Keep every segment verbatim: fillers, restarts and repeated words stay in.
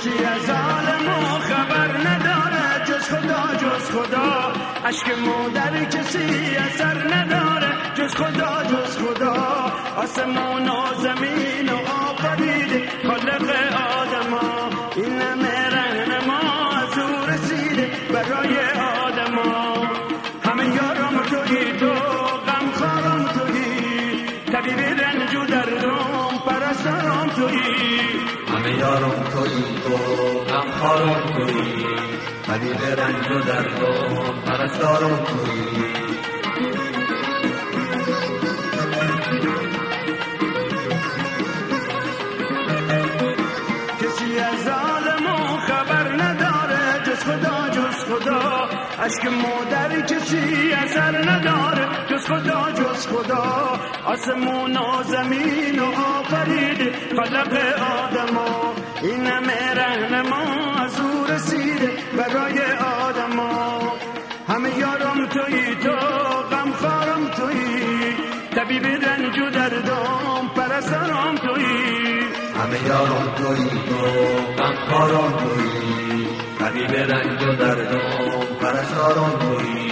کسی از عالم و خبر نداره جز خدا جز خدا. اشک مادر کسی اثر نداره جز خدا جز خدا. آسمان و زمین و آفرید خالق آدما. این همه رهنما از او رسیده برای آدما. همه یارم تویی تو غم خارم تویی. طبیب رنج و دردم پرستارم تویی. همه یارم تویی تو غم خارم تویی. طبیب رنج و دردم پرستارم تویی. کسی از عالم و خبر نداره جز خدا جز خدا. اشک مادر کسی اثر نداره جز خدا جز خدا. آسمون و زمین و آفرید خالق آدما. این همه رهنما از او رسیده برای آدما. همه یارم تویی تو غم خارم تویی. طبیب رنج و دردم پرستارم تویی. همه یارم تویی تو غم خارم تویی. طبیب رنج و دردم پرستارم تویی.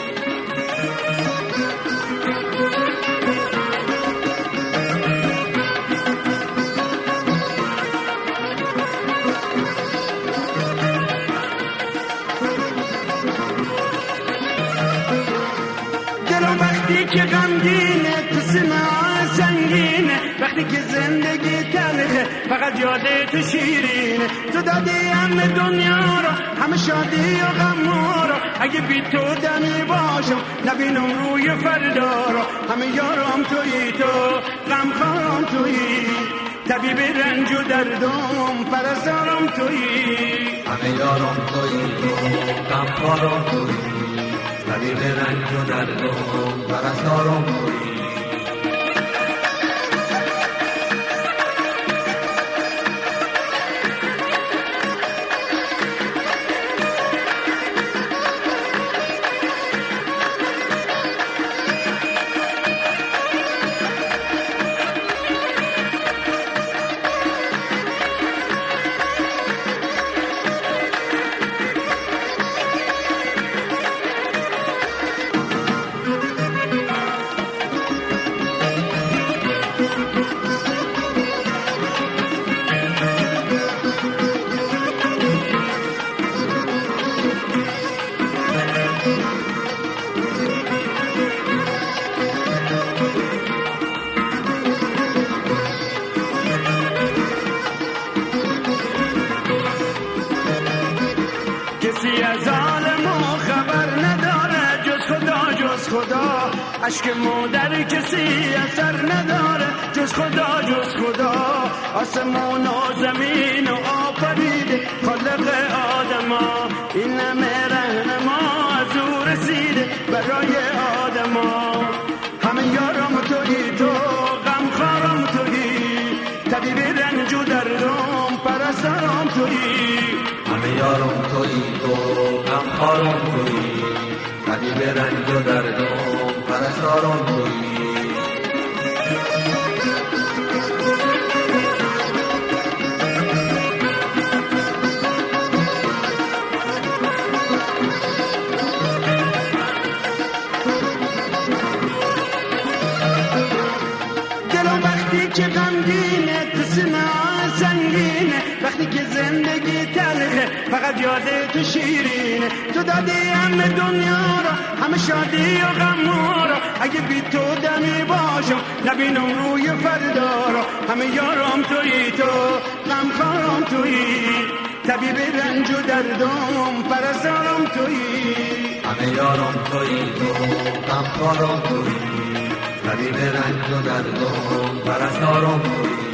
دلم وقتی که غمگینه تو سینه سنگینه. وقتی که زندگی تلخه فقط یاد تو شیرینه. تو دادی همه دنیا رو همه شادی و غم رو. اگه بی تو دمی باشم نبینم روی فردا رو. همه یارم تویی تو غم خارم تویی. طبیب رنج و دردم پرستارم تویی. همه یارم تویی تو غم خارم تویی. طبیب رنج و دردم پرستارم تویی. کسی از عالم و خبر نداره جز خدا جز خدا. اشک مادر کسی اثر نداره جز خدا جز خدا. آسمان و زمین و آفرید خالق آدما. این همه رهنما از او رسیده برای آدما. همه یارم تویی تو غم خارم تویی. طبیب رنج و دردم پرستارم تویی. همه یارم تویی تو غم خارم تویی. طبیب رنج و دردم پرستارم تویی. دلم وقتی که غمگینه تو سینه سنگینه. وقتی که زندگی تلخه فقط یاد تو شیرینه. تو دادی همه دنیا رو همه شادی و غم رو. اگه بی تو دمی باشم نبینم روی فردا رو. همه یارم تویی تو غم خارم تویی. طبیب رنج و دردم پرستارم تویی. همه یارم تویی تو غم خارم تویی. طبیب رنج و دردم پرستارم تویی.